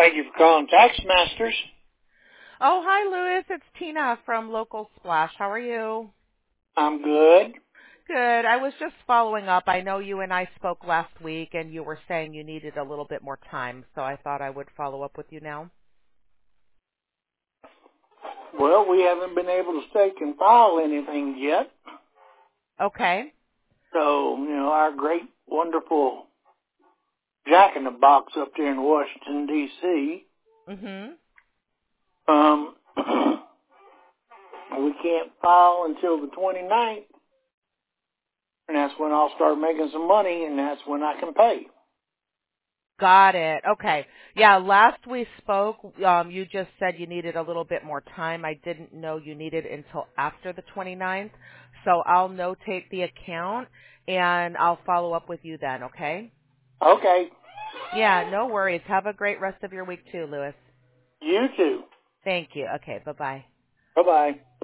Thank you for calling Tax Masters. Oh, hi, Louis. It's Tina from Local Splash. How are you? I'm good. Good. I was just following up. I know you and I spoke last week, and you were saying you needed a little bit more time, so I thought I would follow up with you now. Well, we haven't been able to stake and file anything yet. Okay. So, our great, wonderful Jack in the Box up there in Washington, D.C., Mm-hmm. we can't file until the 29th, and that's when I'll start making some money, and that's when I can pay. Got it. Okay. Yeah, last we spoke, you just said you needed a little bit more time. I didn't know you needed until after the 29th, so I'll notate the account, and I'll follow up with you then, okay? Okay. Yeah, no worries. Have a great rest of your week too, Louis. You too. Thank you. Okay, bye-bye. Bye-bye.